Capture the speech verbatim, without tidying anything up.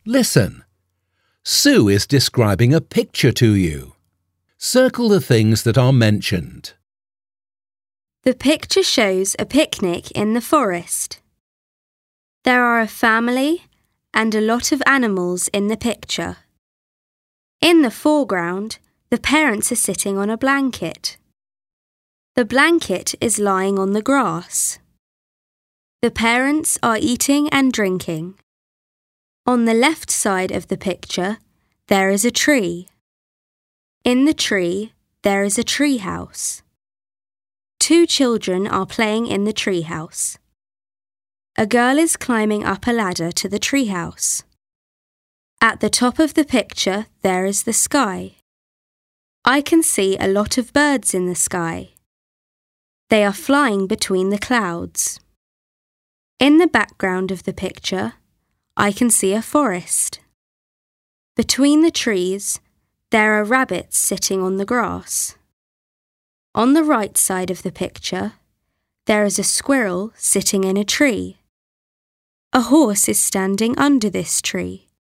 Listen. Sue is describing a picture to you. Circle the things that are mentioned. The picture shows a picnic in the forest. There are a family and a lot of animals in the picture. In the foreground, the parents are sitting on a blanket. The blanket is lying on the grass. The parents are eating and drinking. On the left side of the picture, there is a tree. In the tree, there is a tree house. Two children are playing in the tree house. A girl is climbing up a ladder to the tree house. At the top of the picture, there is the sky. I can see a lot of birds in the sky. They are flying between the clouds. In the background of the picture, I can see a forest. Between the trees, there are rabbits sitting on the grass. On the right side of the picture, there is a squirrel sitting in a tree. A horse is standing under this tree.